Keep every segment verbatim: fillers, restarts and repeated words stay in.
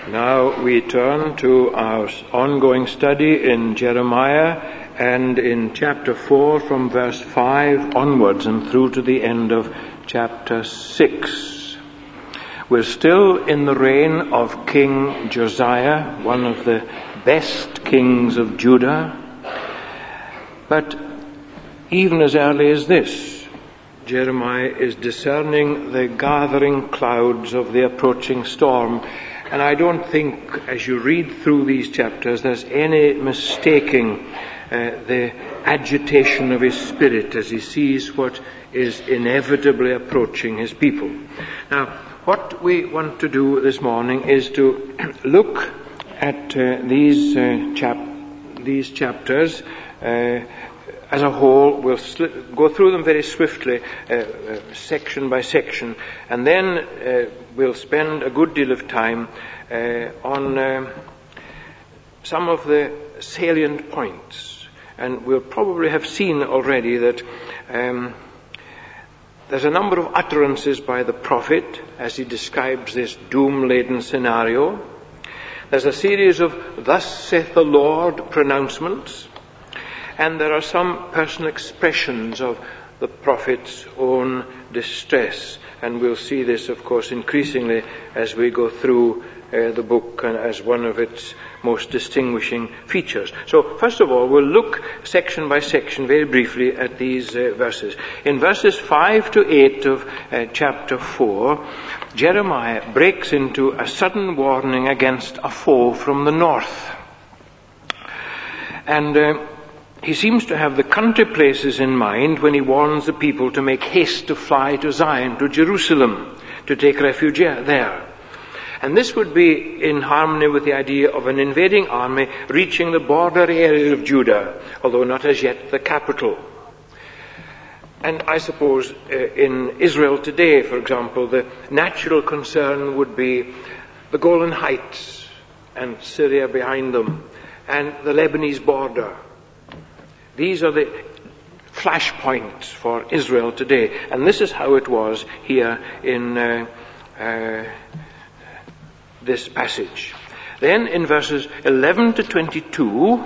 Now we turn to our ongoing study in Jeremiah and in chapter four from verse five onwards and through to the end of chapter six. We're still in the reign of King Josiah, one of the best kings of Judah. But even as early as this, Jeremiah is discerning the gathering clouds of the approaching storm. And I don't think, as you read through these chapters, there's any mistaking uh, the agitation of his spirit as he sees what is inevitably approaching his people. Now, what we want to do this morning is to look at uh, these uh, chap- these chapters uh, as a whole. We'll sli- go through them very swiftly, uh, uh, section by section, and then uh, we'll spend a good deal of time uh, on uh, some of the salient points. And we'll probably have seen already that um, there's a number of utterances by the prophet as he describes this doom-laden scenario. There's a series of "Thus saith the Lord" pronouncements. And there are some personal expressions of the prophet's own distress. And we'll see this, of course, increasingly as we go through uh, the book and as one of its most distinguishing features. So, first of all, we'll look section by section very briefly at these uh, verses. In verses five to eight of uh, chapter four, Jeremiah breaks into a sudden warning against a foe from the north. And uh, He seems to have the country places in mind when he warns the people to make haste to fly to Zion, to Jerusalem, to take refuge there. And this would be in harmony with the idea of an invading army reaching the border area of Judah, although not as yet the capital. And I suppose uh, in Israel today, for example, the natural concern would be the Golan Heights and Syria behind them and the Lebanese border. These are the flashpoints for Israel today. And this is how it was here in uh, uh, this passage. Then in verses eleven to twenty-two,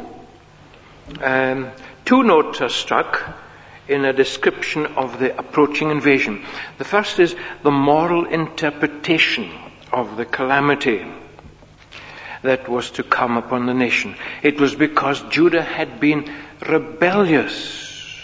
um, two notes are struck in a description of the approaching invasion. The first is the moral interpretation of the calamity that was to come upon the nation. It was because Judah had been rebellious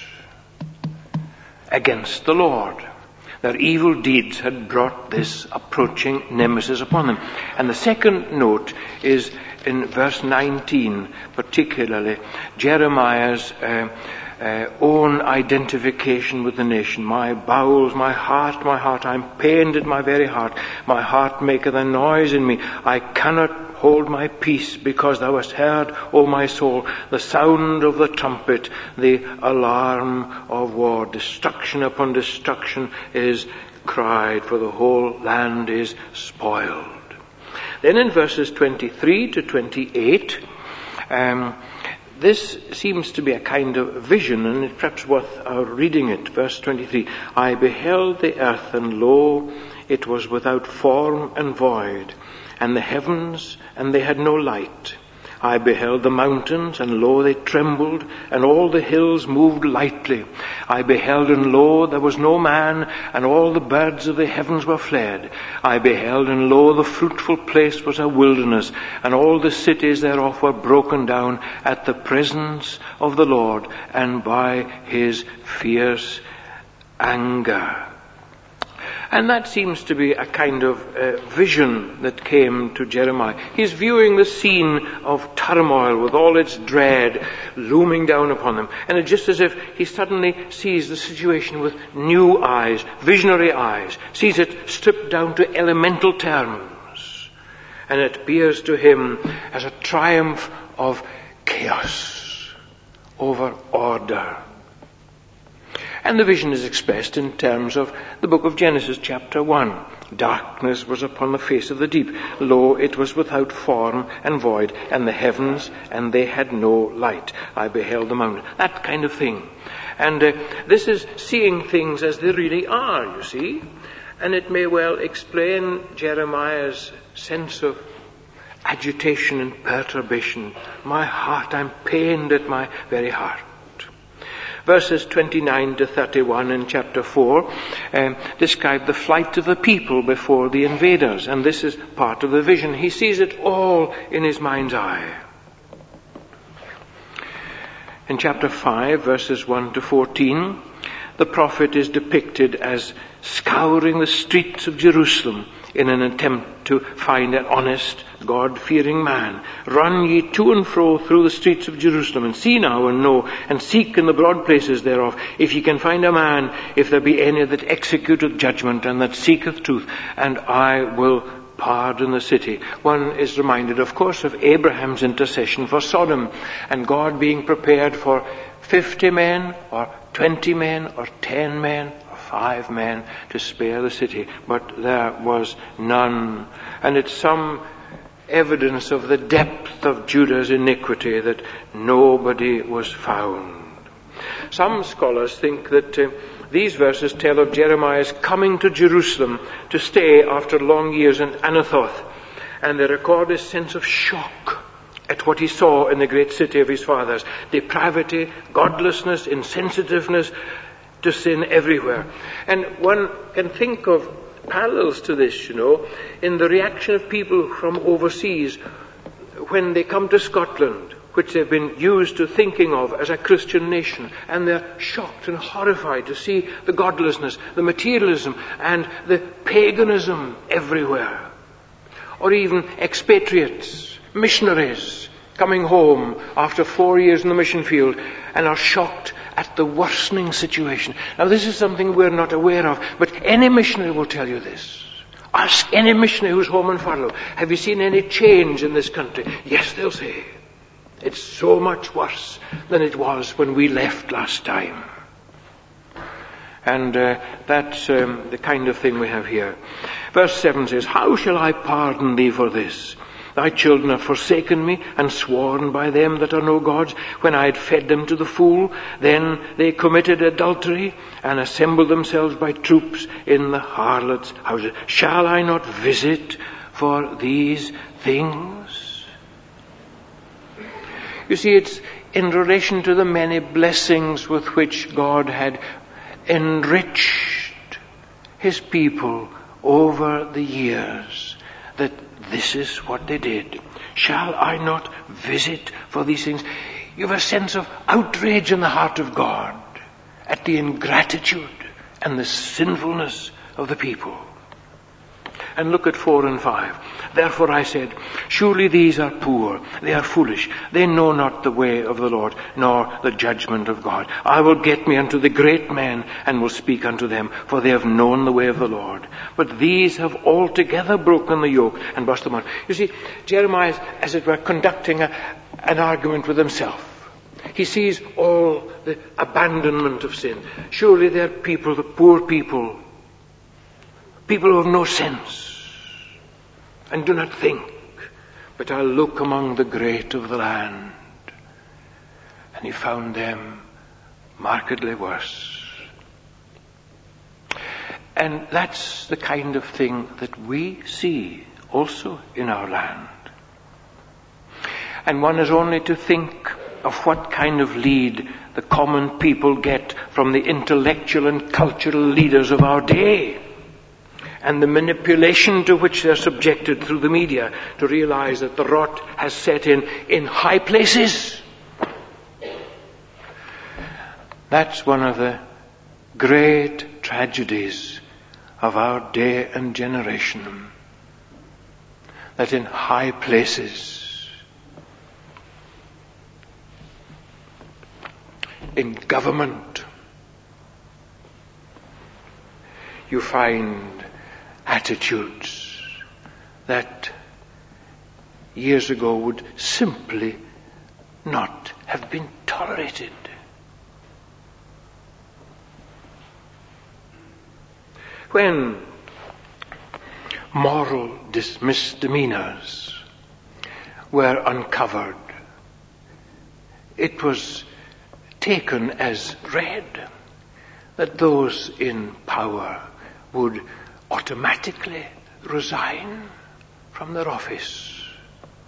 against the Lord. Their evil deeds had brought this approaching nemesis upon them. And the second note is in verse nineteen, particularly Jeremiah's uh, uh, own identification with the nation. My bowels, my heart, my heart, I'm pained at my very heart. My heart maketh a noise in me. I cannot hold my peace, because thou hast heard, O my soul, the sound of the trumpet, the alarm of war. Destruction upon destruction is cried, for the whole land is spoiled. Then in verses twenty-three to twenty-eight, um, this seems to be a kind of vision, and it's perhaps worth our reading it. Verse twenty-three, I beheld the earth, and lo, it was without form and void, and the heavens, and they had no light. I beheld the mountains, and lo, they trembled, and all the hills moved lightly. I beheld, and lo, there was no man, and all the birds of the heavens were fled. I beheld, and lo, the fruitful place was a wilderness, and all the cities thereof were broken down at the presence of the Lord, and by his fierce anger. And that seems to be a kind of uh, vision that came to Jeremiah. He's viewing the scene of turmoil with all its dread looming down upon him. And it's just as if he suddenly sees the situation with new eyes, visionary eyes, sees it stripped down to elemental terms. And it appears to him as a triumph of chaos over order. And the vision is expressed in terms of the book of Genesis chapter one. Darkness was upon the face of the deep. Lo, it was without form and void, and the heavens, and they had no light. I beheld the mountain. That kind of thing. And uh, this is seeing things as they really are, you see. And it may well explain Jeremiah's sense of agitation and perturbation. My heart, I'm pained at my very heart. Verses twenty-nine to thirty-one in chapter four um, describe the flight of the people before the invaders, and this is part of the vision. He sees it all in his mind's eye. In chapter five, verses one to fourteen, the prophet is depicted as scouring the streets of Jerusalem in an attempt to find an honest, God-fearing man. Run ye to and fro through the streets of Jerusalem, and see now and know, and seek in the broad places thereof, if ye can find a man, if there be any that executeth judgment, and that seeketh truth, and I will pardon the city. One is reminded, of course, of Abraham's intercession for Sodom, and God being prepared for fifty men, or twenty men, or ten men, or five men to spare the city. But there was none. And it's some evidence of the depth of Judah's iniquity that nobody was found. Some scholars think that uh, these verses tell of Jeremiah's coming to Jerusalem to stay after long years in Anathoth, and they record a sense of shock at what he saw in the great city of his fathers. Depravity, godlessness, insensitiveness to sin everywhere. And one can think of parallels to this, you know, in the reaction of people from overseas when they come to Scotland, which they've been used to thinking of as a Christian nation, and they're shocked and horrified to see the godlessness, the materialism, and the paganism everywhere. Or even expatriates, missionaries, coming home after four years in the mission field and are shocked at the worsening situation. Now, this is something we're not aware of, but any missionary will tell you this. Ask any missionary who's home on furlough, have you seen any change in this country? Yes, they'll say. It's so much worse than it was when we left last time. And uh, that's um, the kind of thing we have here. Verse seven says, how shall I pardon thee for this? Thy children have forsaken me, and sworn by them that are no gods. When I had fed them to the full, then they committed adultery, and assembled themselves by troops in the harlots' houses. Shall I not visit for these things? You see, it's in relation to the many blessings with which God had enriched his people over the years that this is what they did. Shall I not visit for these things? You have a sense of outrage in the heart of God at the ingratitude and the sinfulness of the people. And look at four and five. Therefore I said, surely these are poor, they are foolish, they know not the way of the Lord, nor the judgment of God. I will get me unto the great men, and will speak unto them, for they have known the way of the Lord. But these have altogether broken the yoke and burst them out. You see, Jeremiah is, as it were, conducting a, an argument with himself. He sees all the abandonment of sin. Surely they're people, the poor people, people who have no sense and do not think. But I'll look among the great of the land. And he found them markedly worse. And that's the kind of thing that we see also in our land. And one is only to think of what kind of lead the common people get from the intellectual and cultural leaders of our day, and the manipulation to which they're subjected through the media, to realize that the rot has set in in high places. That's one of the great tragedies of our day and generation. That in high places, in government, you find attitudes that years ago would simply not have been tolerated. When moral dis- misdemeanors were uncovered, it was taken as read that those in power would automatically resign from their office.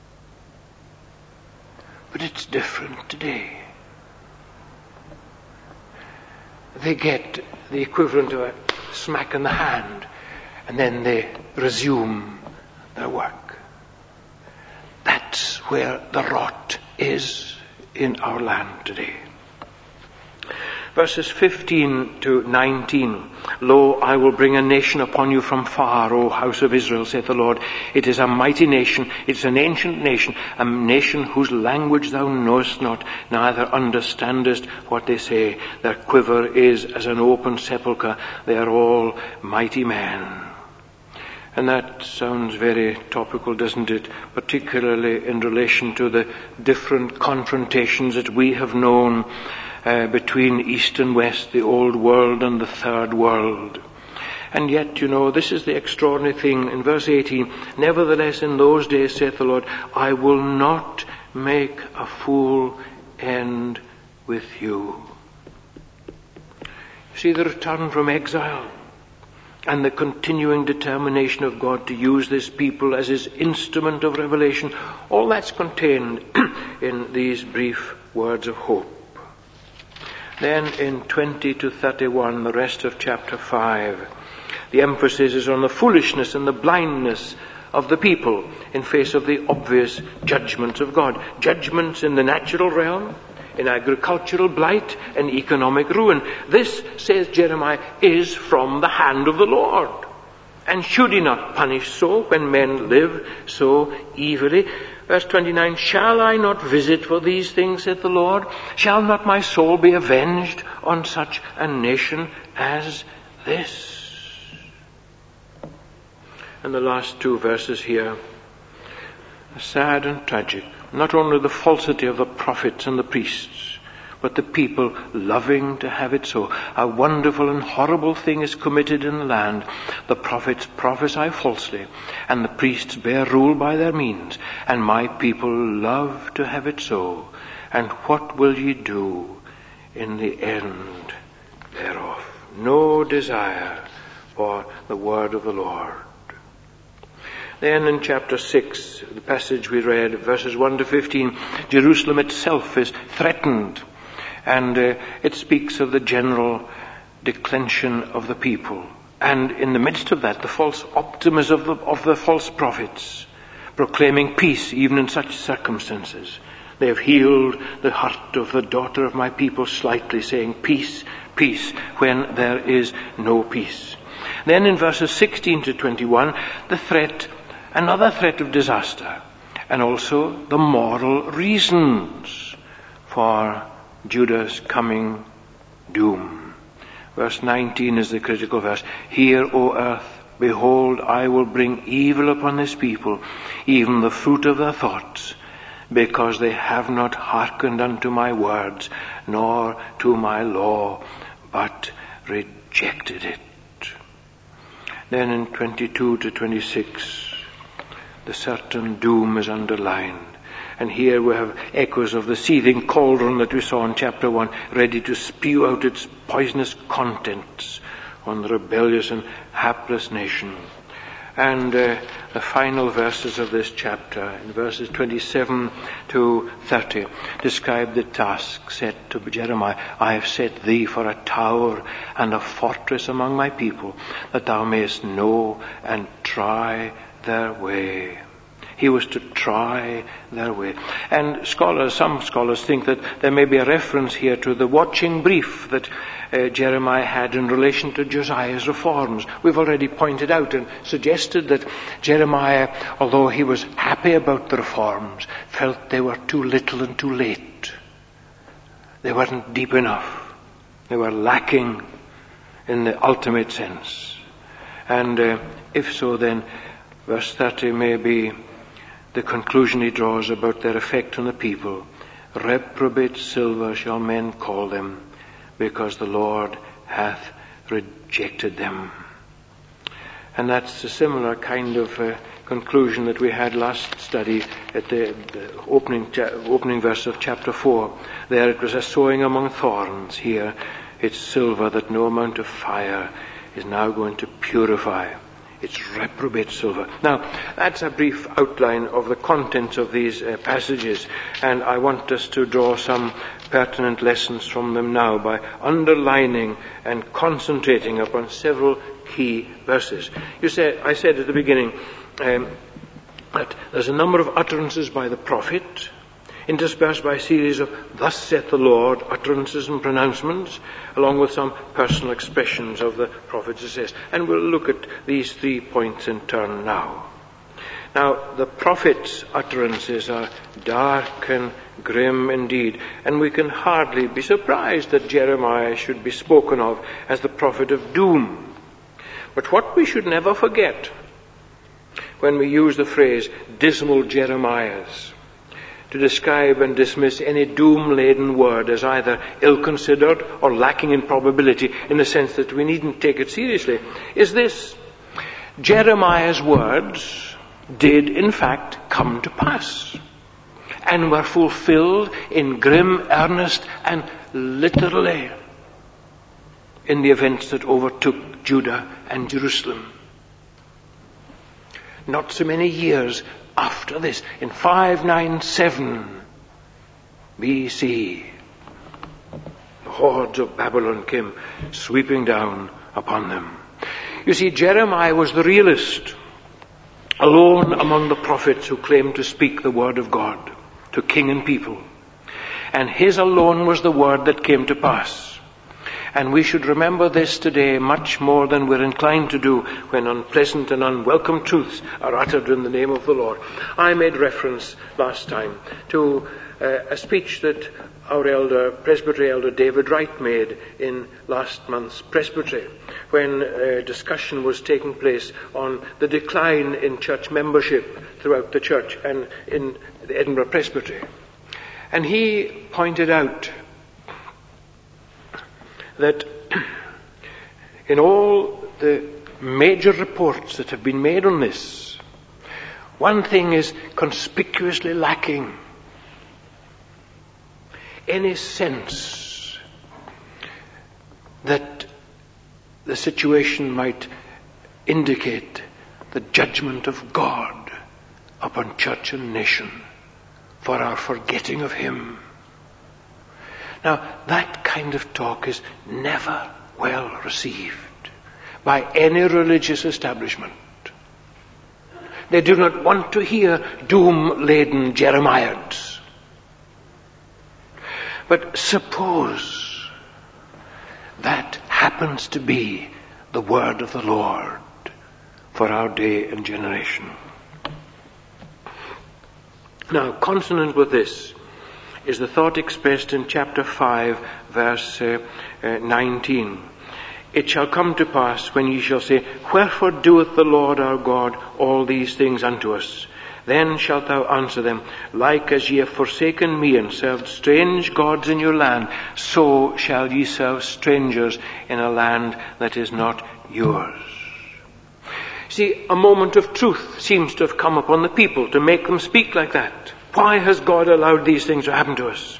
But it's different today. They get the equivalent of a smack in the hand, and then they resume their work. That's where the rot is in our land today. Verses fifteen to nineteen. Lo, I will bring a nation upon you from far, O house of Israel, saith the Lord. It is a mighty nation, it is an ancient nation, a nation whose language thou knowest not, neither understandest what they say. Their quiver is as an open sepulchre, they are all mighty men. And that sounds very topical, doesn't it? Particularly in relation to the different confrontations that we have known uh, between East and West, the old world and the third world. And yet, you know, this is the extraordinary thing. In verse eighteen, nevertheless in those days, saith the Lord, I will not make a full end with you. See the return from exile and the continuing determination of God to use this people as his instrument of revelation. All that's contained in these brief words of hope. Then in twenty to thirty-one, the rest of chapter five, the emphasis is on the foolishness and the blindness of the people in face of the obvious judgments of God. Judgments in the natural realm, in agricultural blight and economic ruin. This, says Jeremiah, is from the hand of the Lord. And should he not punish so when men live so evilly? Verse twenty-nine, shall I not visit for these things, saith the Lord? Shall not my soul be avenged on such a nation as this? And the last two verses here are sad and tragic. Not only the falsity of the prophets and the priests, but the people loving to have it so. A wonderful and horrible thing is committed in the land. The prophets prophesy falsely, and the priests bear rule by their means, and my people love to have it so. And what will ye do in the end thereof? No desire for the word of the Lord. Then in chapter six, the passage we read, verses one to fifteen, Jerusalem itself is threatened. And uh, it speaks of the general declension of the people. And in the midst of that, the false optimism of the, of the false prophets, proclaiming peace even in such circumstances. They have healed the heart of the daughter of my people slightly, saying peace, peace, when there is no peace. Then in verses sixteen to twenty-one, the threat, another threat of disaster, and also the moral reasons for Judah's coming doom. Verse nineteen is the critical verse. Hear, O earth, behold, I will bring evil upon this people, even the fruit of their thoughts, because they have not hearkened unto my words, nor to my law, but rejected it. Then in twenty-two to twenty-six, the certain doom is underlined. And here we have echoes of the seething cauldron that we saw in chapter one, ready to spew out its poisonous contents on the rebellious and hapless nation. And uh, the final verses of this chapter, in verses twenty-seven to thirty, describe the task set to Jeremiah. I have set thee for a tower and a fortress among my people, that thou mayest know and try their way. He was to try their way. And scholars, some scholars think that there may be a reference here to the watching brief that uh, Jeremiah had in relation to Josiah's reforms. We've already pointed out and suggested that Jeremiah, although he was happy about the reforms, felt they were too little and too late. They weren't deep enough. They were lacking in the ultimate sense. And uh, if so, then verse thirty may be the conclusion he draws about their effect on the people. Reprobate silver shall men call them, because the Lord hath rejected them. And that's a similar kind of uh, conclusion that we had last study at the, the opening, cha- opening verse of chapter four. There it was a sowing among thorns. Here it's silver that no amount of fire is now going to purify It's reprobate silver. Now, that's a brief outline of the contents of these uh, passages, and I want us to draw some pertinent lessons from them now by underlining and concentrating upon several key verses. You said, I said at the beginning um, that there's a number of utterances by the prophet, interspersed by a series of "Thus saith the Lord" utterances and pronouncements, along with some personal expressions of the prophet's assist. And we'll look at these three points in turn now. Now, the prophet's utterances are dark and grim indeed, and we can hardly be surprised that Jeremiah should be spoken of as the prophet of doom. But what we should never forget when we use the phrase "dismal Jeremiahs" to describe and dismiss any doom-laden word as either ill-considered or lacking in probability, in the sense that we needn't take it seriously, is this: Jeremiah's words did in fact come to pass, and were fulfilled in grim earnest and literally in the events that overtook Judah and Jerusalem. Not so many years after this, in five ninety-seven B C, the hordes of Babylon came sweeping down upon them. You see, Jeremiah was the realist, alone among the prophets who claimed to speak the word of God to king and people. And his alone was the word that came to pass. And we should remember this today much more than we're inclined to do when unpleasant and unwelcome truths are uttered in the name of the Lord. I made reference last time to uh, a speech that our elder, Presbytery Elder David Wright, made in last month's Presbytery, when uh, discussion was taking place on the decline in church membership throughout the church and in the Edinburgh Presbytery. And he pointed out that in all the major reports that have been made on this, one thing is conspicuously lacking: any sense that the situation might indicate the judgment of God upon church and nation for our forgetting of Him. Now, that kind of talk is never well received by any religious establishment. They do not want to hear doom-laden Jeremiads. But suppose that happens to be the word of the Lord for our day and generation. Now, consonant with this is the thought expressed in chapter five, verse uh, uh, nineteen. It shall come to pass when ye shall say, Wherefore doeth the Lord our God all these things unto us? Then shalt thou answer them, Like as ye have forsaken me and served strange gods in your land, so shall ye serve strangers in a land that is not yours. See, a moment of truth seems to have come upon the people to make them speak like that. Why has God allowed these things to happen to us?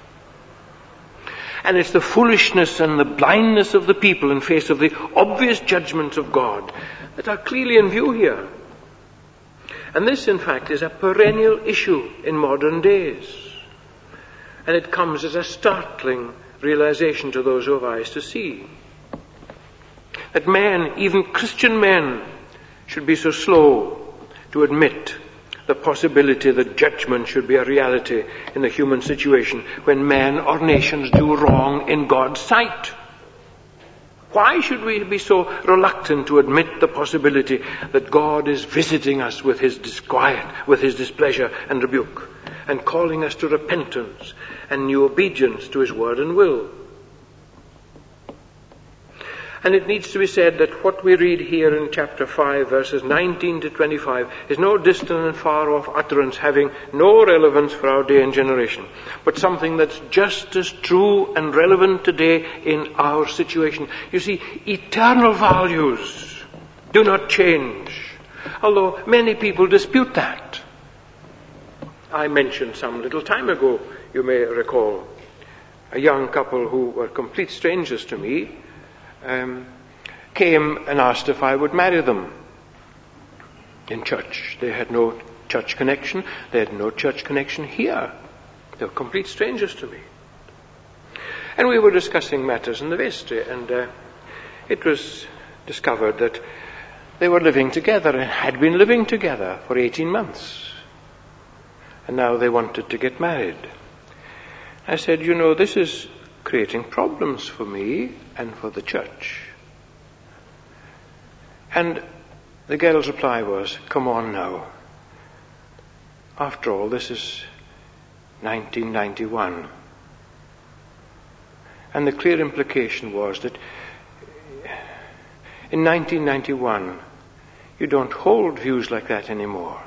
And it's the foolishness and the blindness of the people in face of the obvious judgments of God that are clearly in view here. And this, in fact, is a perennial issue in modern days. And it comes as a startling realization to those who have eyes to see. That men, even Christian men, should be so slow to admit the possibility that judgment should be a reality in the human situation when men or nations do wrong in God's sight. Why should we be so reluctant to admit the possibility that God is visiting us with His disquiet, with His displeasure and rebuke, and calling us to repentance and new obedience to His word and will? And it needs to be said that what we read here in chapter five, verses nineteen to twenty-five, is no distant and far off utterance having no relevance for our day and generation, but something that's just as true and relevant today in our situation. You see, eternal values do not change, although many people dispute that. I mentioned some little time ago, you may recall, a young couple who were complete strangers to me, Um, came and asked if I would marry them. in church. They had no church connection. They had no church connection here. They were complete strangers to me. And we were discussing matters in the vestry, and uh, it was discovered that they were living together and had been living together for eighteen months. And now they wanted to get married. I said, you know, this is creating problems for me and for the church. And the girl's reply was, come on now. After all, this is nineteen ninety-one. And the clear implication was that in nineteen ninety-one, you don't hold views like that anymore.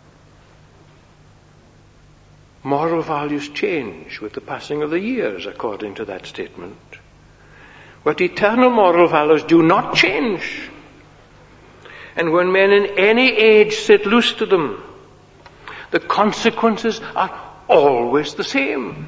Moral values change with the passing of the years, according to that statement. But eternal moral values do not change. And when men in any age set loose to them, the consequences are always the same.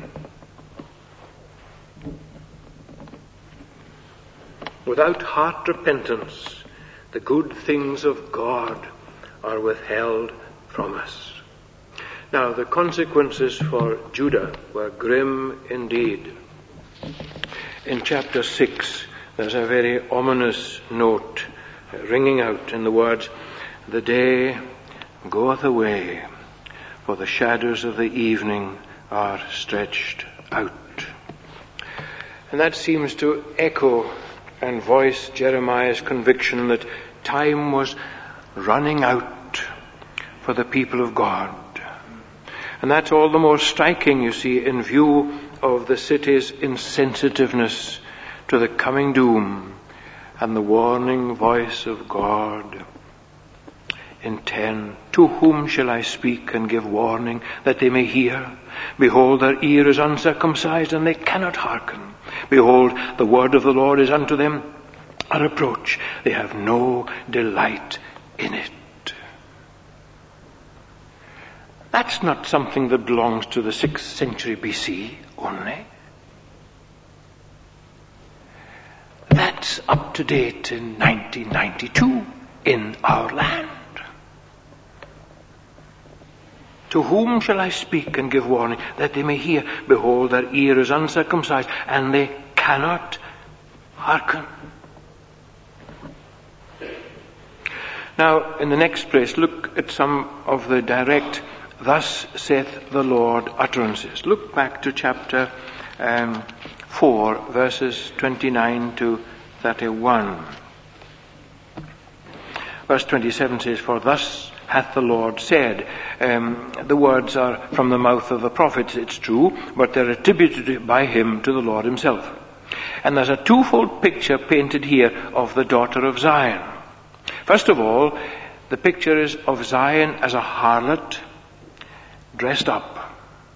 Without heart repentance, the good things of God are withheld from us. Now, the consequences for Judah were grim indeed. In chapter six, there's a very ominous note ringing out in the words, the day goeth away, for the shadows of the evening are stretched out. And that seems to echo and voice Jeremiah's conviction that time was running out for the people of God. And that's all the more striking, you see, in view of the city's insensitiveness to the coming doom and the warning voice of God. In ten, to whom shall I speak and give warning that they may hear? Behold, their ear is uncircumcised and they cannot hearken. Behold, the word of the Lord is unto them a reproach. They have no delight in it. That's not something that belongs to the sixth century B C only. That's up to date in nineteen ninety-two in our land. To whom shall I speak and give warning that they may hear? Behold, their ear is uncircumcised and they cannot hearken. Now, in the next place, look at some of the direct thus saith the Lord utterances. Look back to chapter um, four, verses twenty-nine to thirty-one. Verse twenty-seven says, for thus hath the Lord said. Um, the words are from the mouth of the prophets, it's true, but they're attributed by him to the Lord himself. And there's a twofold picture painted here of the daughter of Zion. First of all, the picture is of Zion as a harlot dressed up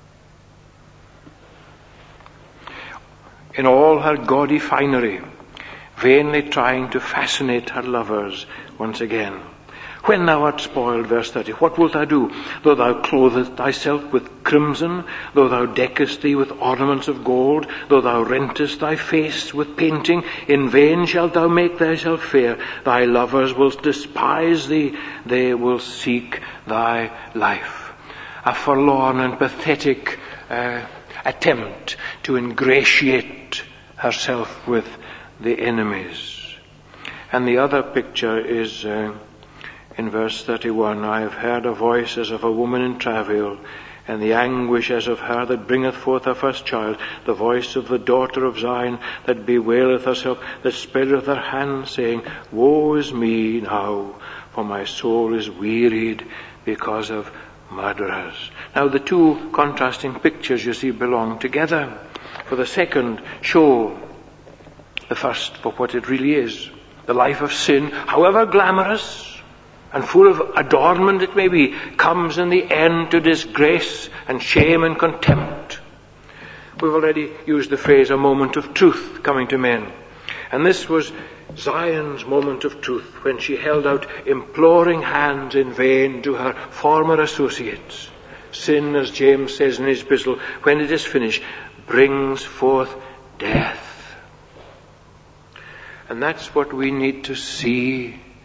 in all her gaudy finery, vainly trying to fascinate her lovers once again. When thou art spoiled, verse thirty, what wilt thou do? Though thou clothest thyself with crimson, though thou deckest thee with ornaments of gold, though thou rentest thy face with painting, in vain shalt thou make thyself fair. Thy lovers will despise thee, they will seek thy life. A forlorn and pathetic uh, attempt to ingratiate herself with the enemies. And the other picture is uh, in verse thirty-one, I have heard a voice as of a woman in travail, and the anguish as of her that bringeth forth her first child, the voice of the daughter of Zion that bewaileth herself, that spreadeth her hand, saying, woe is me now, for my soul is wearied because of murderers. Now the two contrasting pictures, you see, belong together. For the second show the first for what it really is. The life of sin, however glamorous and full of adornment it may be, comes in the end to disgrace and shame and contempt. We've already used the phrase a moment of truth coming to men. And this was Zion's moment of truth, when she held out imploring hands in vain to her former associates. Sin, as James says in his epistle, when it is finished, brings forth death. And that's what we need to see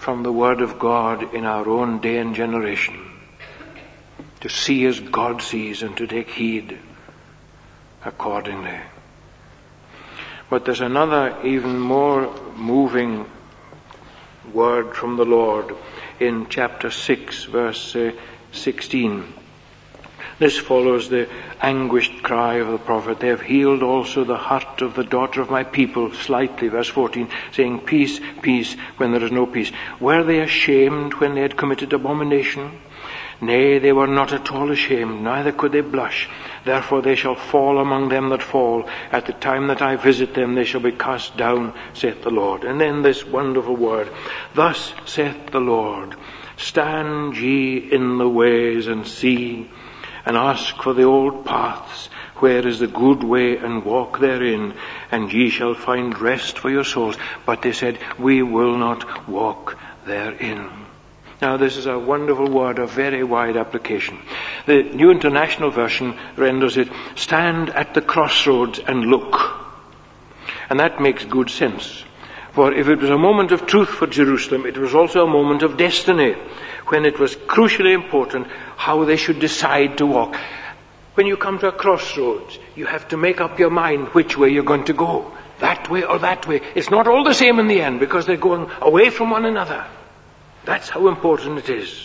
from the Word of God in our own day and generation, to see as God sees and to take heed accordingly. But there's another even more moving word from the Lord in chapter six, verse uh, sixteen. This follows the anguished cry of the prophet. They have healed also the heart of the daughter of my people, slightly, verse fourteen, saying, peace, peace, when there is no peace. Were they ashamed when they had committed abomination? Nay, they were not at all ashamed, neither could they blush. Therefore they shall fall among them that fall. At the time that I visit them, they shall be cast down, saith the Lord. And then this wonderful word, thus saith the Lord, stand ye in the ways and see, and ask for the old paths, where is the good way, and walk therein, and ye shall find rest for your souls. But they said, we will not walk therein. Now this is a wonderful word of very wide application. The New International Version renders it, stand at the crossroads and look. And that makes good sense. For if it was a moment of truth for Jerusalem, it was also a moment of destiny, when it was crucially important how they should decide to walk. When you come to a crossroads, you have to make up your mind which way you're going to go. That way or that way. It's not all the same in the end, because they're going away from one another. That's how important it is.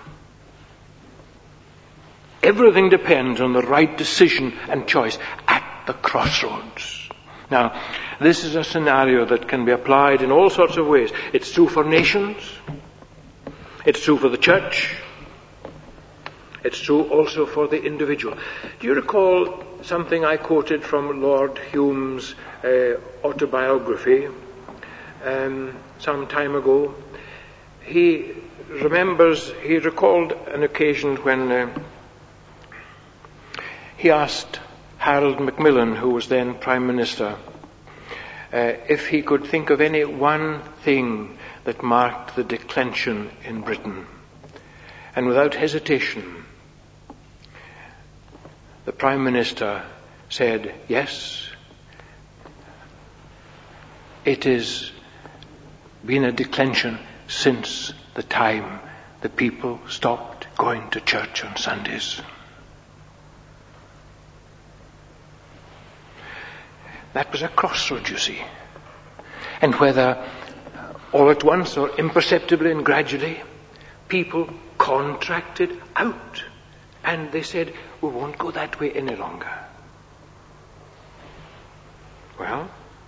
Everything depends on the right decision and choice at the crossroads. Now, this is a scenario that can be applied in all sorts of ways. It's true for nations. It's true for the church. It's true also for the individual. Do you recall something I quoted from Lord Hume's uh, autobiography um, some time ago? He remembers, he recalled an occasion when uh, he asked Harold Macmillan, who was then Prime Minister, uh, if he could think of any one thing that marked the declension in Britain. And without hesitation, the Prime Minister said, yes, it has been a declension since the time the people stopped going to church on Sundays. That was a crossroad, you see. And whether all at once or imperceptibly and gradually, people contracted out. And they said, we won't go that way any longer. Well,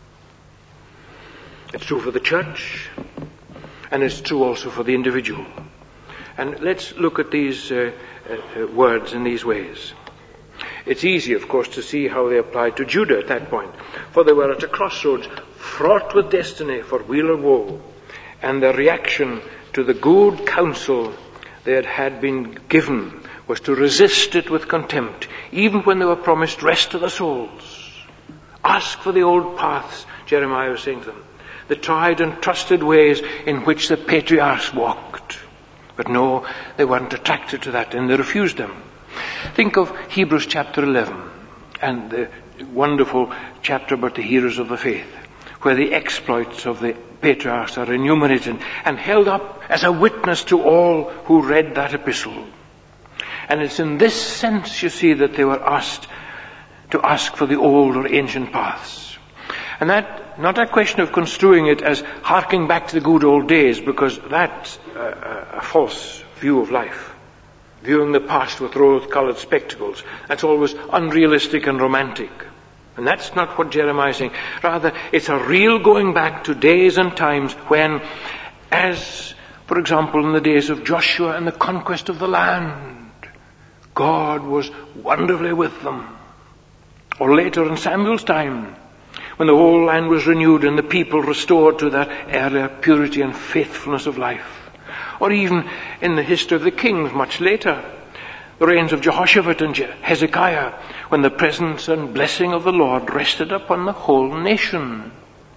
it's true for the church. And it's true also for the individual. And let's look at these uh, uh, words in these ways. It's easy, of course, to see how they applied to Judah at that point. For they were at a crossroads, fraught with destiny for weal or woe. And their reaction to the good counsel they had, had been given was to resist it with contempt, even when they were promised rest to their souls. Ask for the old paths, Jeremiah was saying to them. The tried and trusted ways in which the patriarchs walked. But no, they weren't attracted to that, and they refused them. Think of Hebrews chapter eleven and the wonderful chapter about the heroes of the faith, where the exploits of the patriarchs are enumerated and held up as a witness to all who read that epistle. And it's in this sense, you see, that they were asked to ask for the old or ancient paths. And that, not a question of construing it as harking back to the good old days, because that's a, a false view of life. Viewing the past with rose-colored spectacles. That's always unrealistic and romantic. And that's not what Jeremiah is saying. Rather, it's a real going back to days and times when, as, for example, in the days of Joshua and the conquest of the land, God was wonderfully with them. Or later in Samuel's time, when the whole land was renewed and the people restored to their earlier purity and faithfulness of life. Or even in the history of the kings much later, the reigns of Jehoshaphat and Hezekiah, when the presence and blessing of the Lord rested upon the whole nation.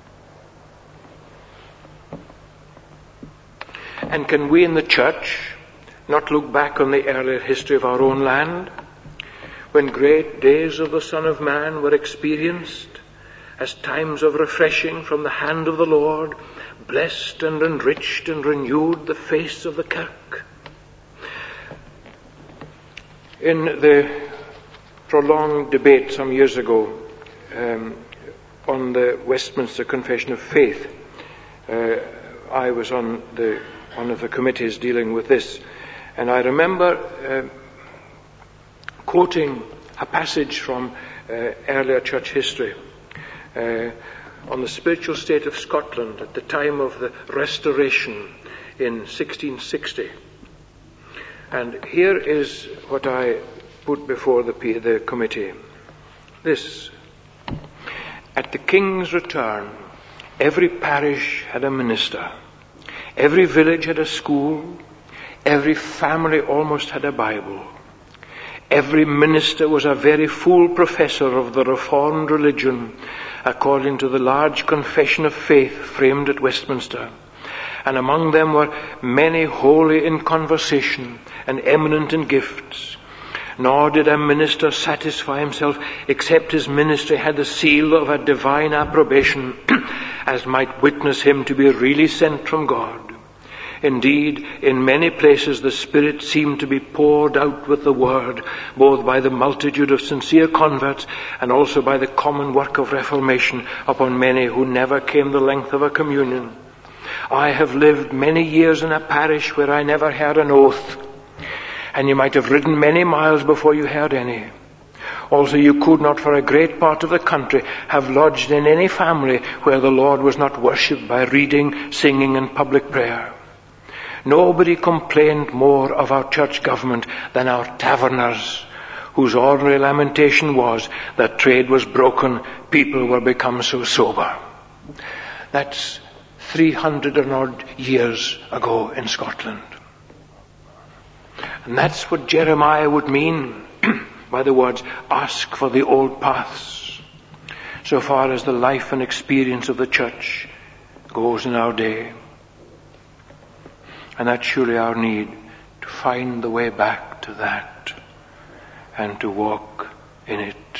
And can we in the church not look back on the earlier history of our own land, when great days of the Son of Man were experienced as times of refreshing from the hand of the Lord blessed and enriched and renewed the face of the Kirk. In the prolonged debate some years ago um, on the Westminster Confession of Faith, uh, I was on the one of the committees dealing with this, and I remember uh, quoting a passage from uh, earlier church history uh, on the spiritual state of Scotland at the time of the Restoration in sixteen sixty. And here is what I put before the, the committee. This: at the King's return, every parish had a minister, every village had a school, every family almost had a Bible. Every minister was a very full professor of the Reformed religion, according to the large confession of faith framed at Westminster. And among them were many holy in conversation and eminent in gifts. Nor did a minister satisfy himself except his ministry had the seal of a divine approbation, as might witness him to be really sent from God. Indeed, in many places the Spirit seemed to be poured out with the Word, both by the multitude of sincere converts and also by the common work of reformation upon many who never came the length of a communion. I have lived many years in a parish where I never heard an oath, and you might have ridden many miles before you heard any. Also, you could not for a great part of the country have lodged in any family where the Lord was not worshipped by reading, singing, and public prayer. Nobody complained more of our church government than our taverners, whose ordinary lamentation was that trade was broken, people were become so sober. That's three hundred and odd years ago in Scotland. And that's what Jeremiah would mean by the words, ask for the old paths, so far as the life and experience of the church goes in our day. And that's surely our need, to find the way back to that and to walk in it.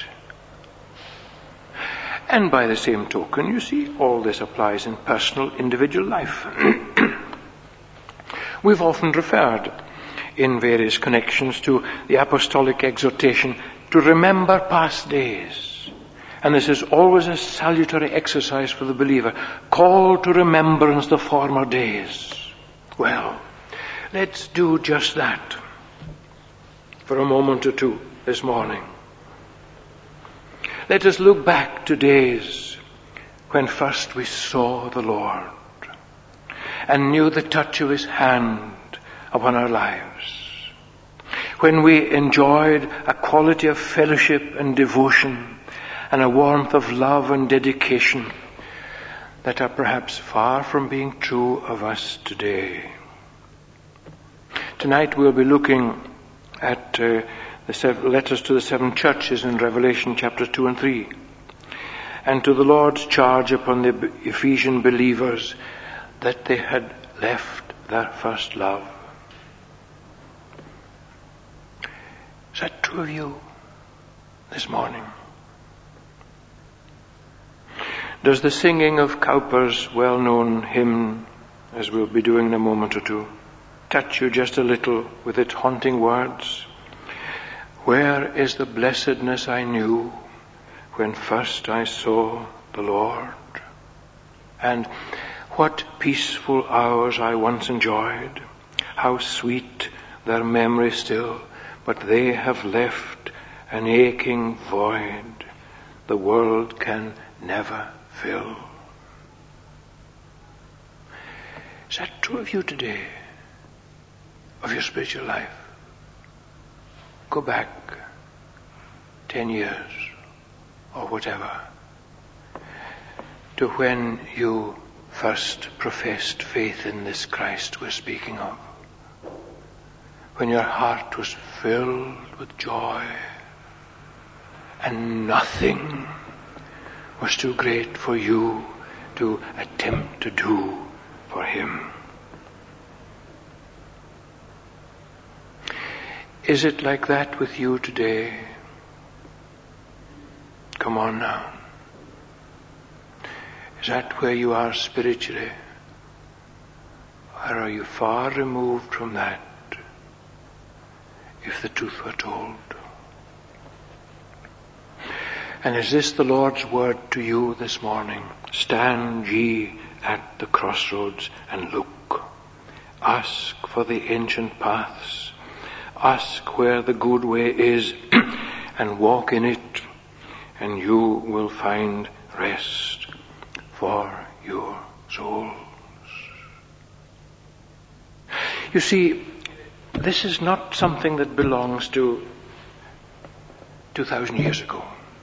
And by the same token, you see, all this applies in personal, individual life. We've often referred in various connections to the apostolic exhortation to remember past days. And this is always a salutary exercise for the believer. Call to remembrance the former days. Well, let's do just that for a moment or two this morning. Let us look back to days when first we saw the Lord and knew the touch of His hand upon our lives. When we enjoyed a quality of fellowship and devotion and a warmth of love and dedication that are perhaps far from being true of us today. Tonight we'll be looking at uh, the seven letters to the seven churches in Revelation chapter two and three, and to the Lord's charge upon the Ephesian believers that they had left their first love. Is that true of you this morning? Does the singing of Cowper's well-known hymn, as we'll be doing in a moment or two, touch you just a little with its haunting words? Where is the blessedness I knew when first I saw the Lord? And what peaceful hours I once enjoyed, how sweet their memory still, but they have left an aching void the world can never fill. Is that true of you today, of your spiritual life? Go back ten years or whatever to when you first professed faith in this Christ we're speaking of, when your heart was filled with joy and nothing was too great for you to attempt to do for Him. Is it like that with you today? Come on now. Is that where you are spiritually Or are you far removed from that, if the truth were told? And is this the Lord's word to you this morning? Stand ye at the crossroads and look. Ask for the ancient paths. Ask where the good way is and walk in it, and you will find rest for your souls. You see, this is not something that belongs to two thousand years ago.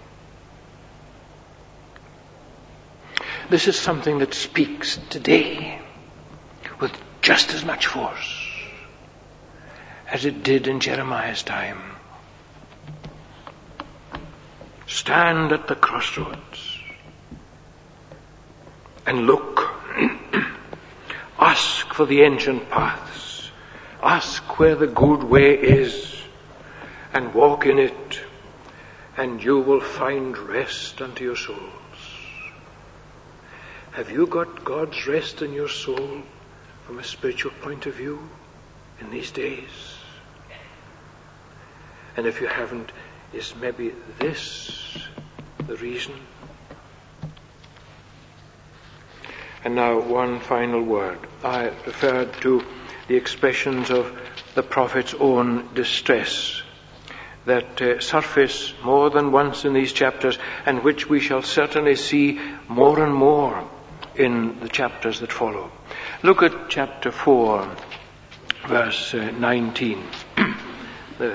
This is something that speaks today with just as much force as it did in Jeremiah's time. Stand at the crossroads and look. Ask for the ancient paths. Ask where the good way is and walk in it, and you will find rest unto your souls. Have you got God's rest in your soul from a spiritual point of view in these days? And if you haven't, is maybe this the reason? And now one final word. I referred to the expressions of the prophet's own distress that uh, surface more than once in these chapters, and which we shall certainly see more and more in the chapters that follow. Look at chapter four, verse uh, nineteen. the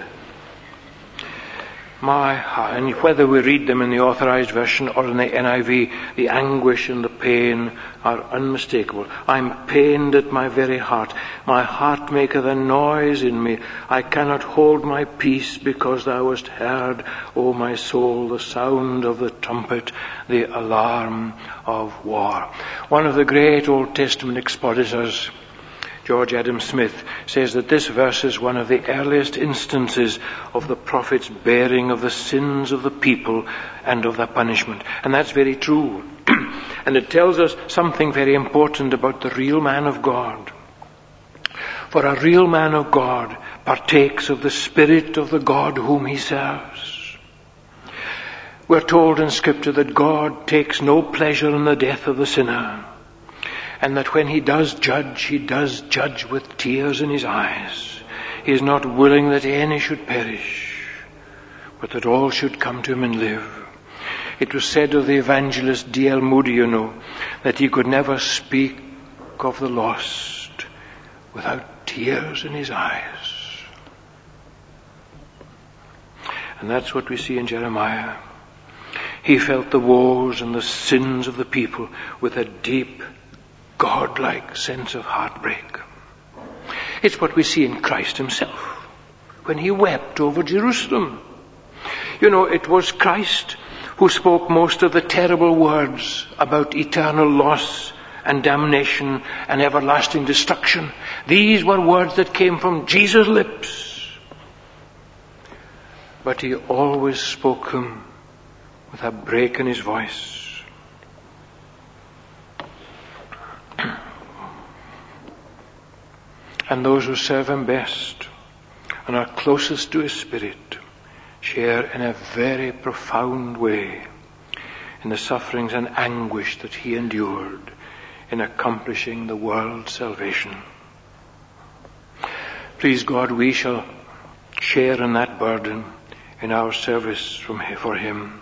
My heart, and whether we read them in the Authorized Version or in the N I V, the anguish and the pain are unmistakable. I'm pained at my very heart. My heart maketh a noise in me. I cannot hold my peace, because thou hast heard, O my soul, the sound of the trumpet, the alarm of war. One of the great Old Testament expositors, George Adam Smith, says that this verse is one of the earliest instances of the prophet's bearing of the sins of the people and of their punishment. And that's very true. And it tells us something very important about the real man of God. For a real man of God partakes of the spirit of the God whom he serves. We're told in Scripture that God takes no pleasure in the death of the sinner, and that when he does judge, he does judge with tears in his eyes. He is not willing that any should perish, but that all should come to him and live. It was said of the evangelist D L Moody, you know, that he could never speak of the lost without tears in his eyes. And that's what we see in Jeremiah. He felt the woes and the sins of the people with a deep, God-like sense of heartbreak. It's what we see in Christ himself when he wept over Jerusalem. You know, it was Christ who spoke most of the terrible words about eternal loss and damnation and everlasting destruction. These were words that came from Jesus' lips. But he always spoke them with a break in his voice. And those who serve him best and are closest to his spirit share in a very profound way in the sufferings and anguish that he endured in accomplishing the world's salvation. Please God, we shall share in that burden in our service from for him.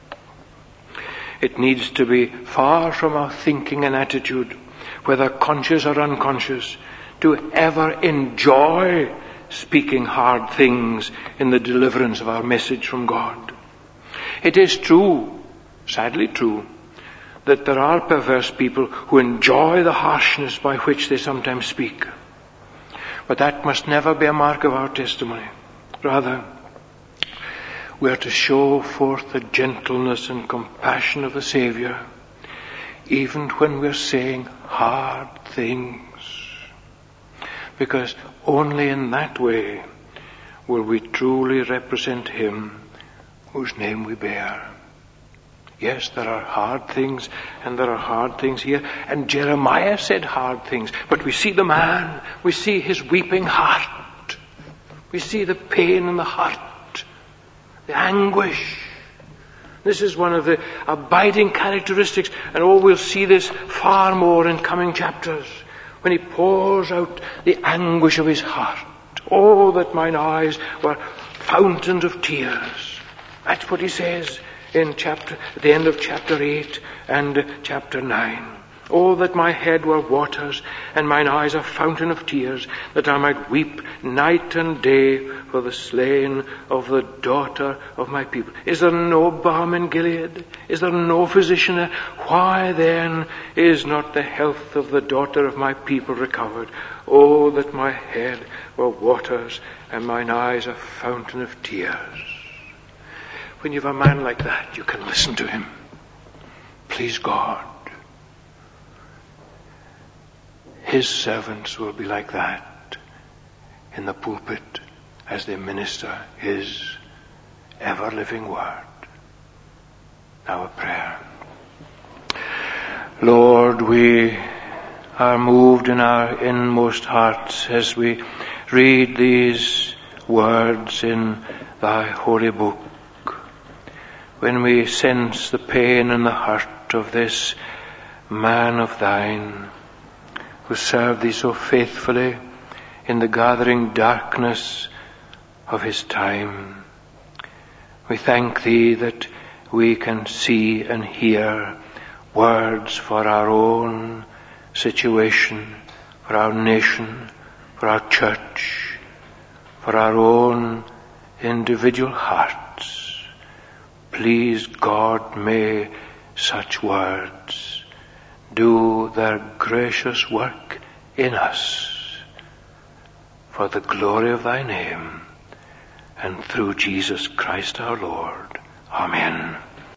It needs to be far from our thinking and attitude, whether conscious or unconscious, to ever enjoy speaking hard things in the deliverance of our message from God. It is true, sadly true, that there are perverse people who enjoy the harshness by which they sometimes speak. But that must never be a mark of our testimony. Rather, we are to show forth the gentleness and compassion of the Saviour, even when we are saying hard things. Because only in that way will we truly represent him whose name we bear. Yes, there are hard things, and there are hard things here. And Jeremiah said hard things. But we see the man. We see his weeping heart. We see the pain in the heart. The anguish. This is one of the abiding characteristics. And oh, we'll see this far more in coming chapters. When he pours out the anguish of his heart. Oh, that mine eyes were fountains of tears. That's what he says in chapter, at the end of chapter eight and chapter nine. Oh, that my head were waters, and mine eyes a fountain of tears, that I might weep night and day for the slain of the daughter of my people. Is there no balm in Gilead? Is there no physician there? Why then is not the health of the daughter of my people recovered? Oh, that my head were waters, and mine eyes a fountain of tears. When you have a man like that, you can listen to him. Please God. His servants will be like that in the pulpit as they minister his ever-living word. Now a prayer. Lord, we are moved in our inmost hearts as we read these words in thy holy book. When we sense the pain in the heart of this man of thine who served thee so faithfully in the gathering darkness of his time, we thank thee that we can see and hear words for our own situation, for our nation, for our church, for our own individual hearts. Please, God, may such words do their gracious work in us for the glory of thy name and through Jesus Christ our Lord. Amen.